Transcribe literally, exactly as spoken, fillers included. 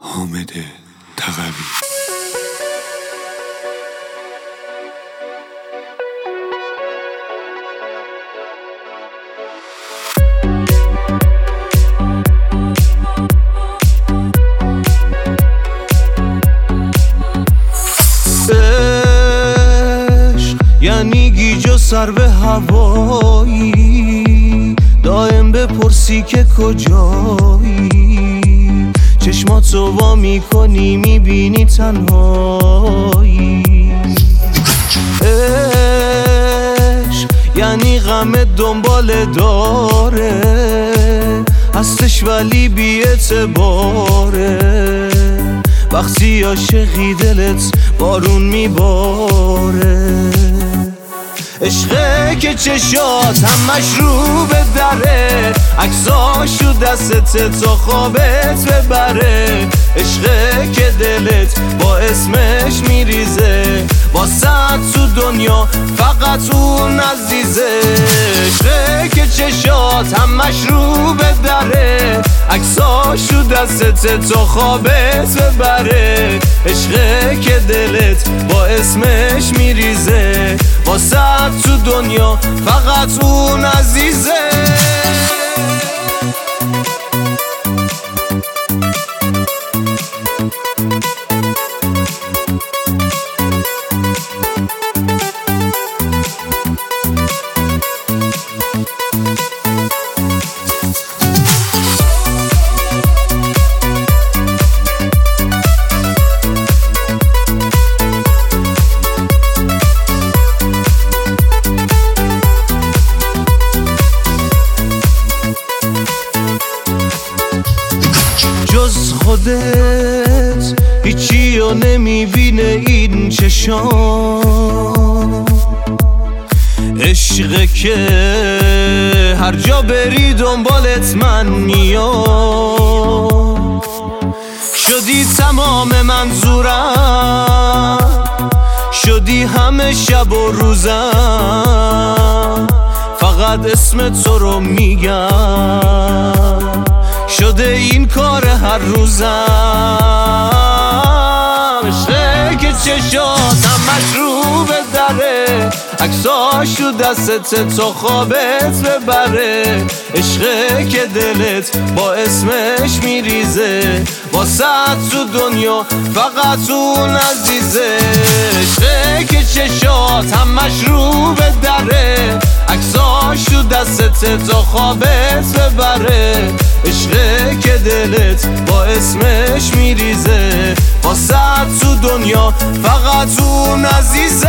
حامد تقوی. عشق یعنی گیج و سر به هوایی، دائم بپرسی که کجایی، چشماتو وا میکنی میبینی تنهایی. عشق یعنی غم دنبال داره، هستش ولی بی اعتباره، وقتی عاشقی دلت بارون میباره. عشقه که چشات همش رو به دره، عکساشو دستت تا خوابت ببره. عشقه که دلت با اسمش میریزه، واسه تو دنیا فقط اون عزیزه. عشقه که چشات همش رو به دره، عکساشو دستت تا خوابت ببره. عشقه که دلت با اسمش میریزه، واسه تو دنیا فقط اون عزیزه. جز خودت هیچی رو نمیبینه این چشام. عشقه که هر جا بری دنبالت من میام. شدی تمام منظورم، شدی همه شب و روزم، فقط اسم تو رو میگم. شده این کار هر روزم. عشقه که چشات همش رو به دره، عکساشو دستت تا خوابت ببره. عشقه که دلت با اسمش میریزه، واسه تو دنیا فقط اون عزیزه. عشقه که چشات همش رو به دره، عکساشو دستت تا خوابت ببره. عشقه که دلت با اسمش میریزه، واسه تو دنیا فقط اون عزیزه.